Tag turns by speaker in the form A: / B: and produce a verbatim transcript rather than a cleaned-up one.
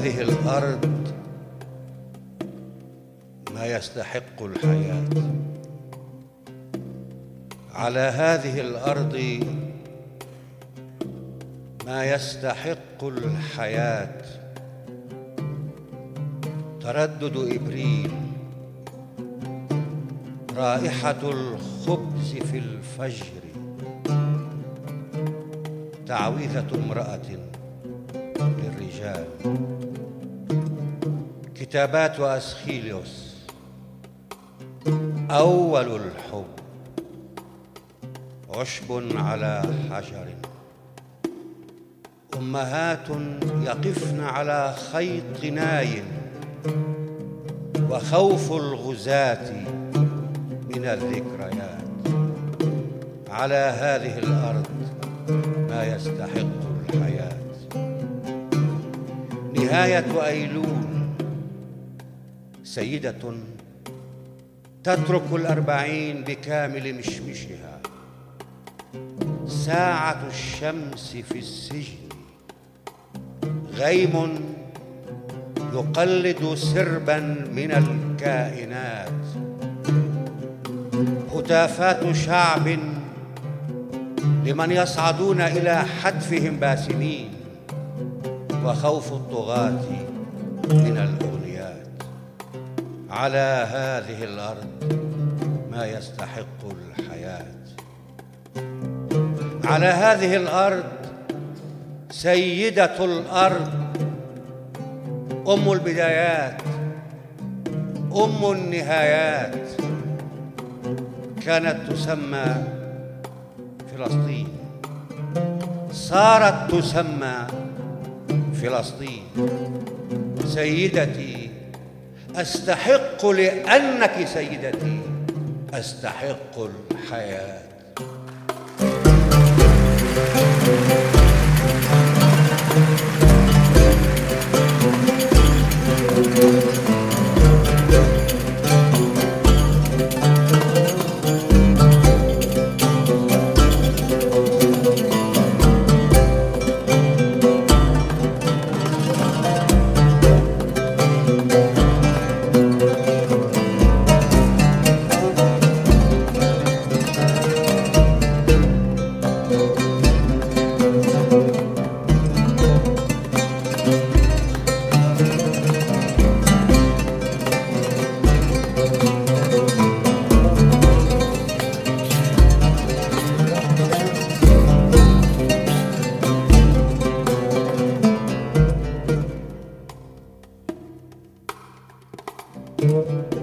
A: هذه الأرض ما يستحق الحياة. على هذه الأرض ما يستحق الحياة. تردد إبريل، رائحة الخبز في الفجر، تعويذة امرأة للرجال، كتابات أسخيليوس، أول الحب، عشب على حجر، أمهات يقفن على خيط ناي، وخوف الغزاة من الذكريات. على هذه الأرض ما يستحق الحياة. نهاية أيلول، سيدة تترك الأربعين بكامل مشمشها، ساعة الشمس في السجن، غيم يقلد سربا من الكائنات، هتافات شعب لمن يصعدون إلى حتفهم باسمين، وخوف الطغاة من الأغنيات. على هذه الأرض ما يستحق الحياة. على هذه الأرض سيدة الأرض، أم البدايات، أم النهايات، كانت تسمى فلسطين، صارت تسمى فلسطين. سيدتي، أستحق لأنك سيدتي، أستحق الحياة.
B: Thank you.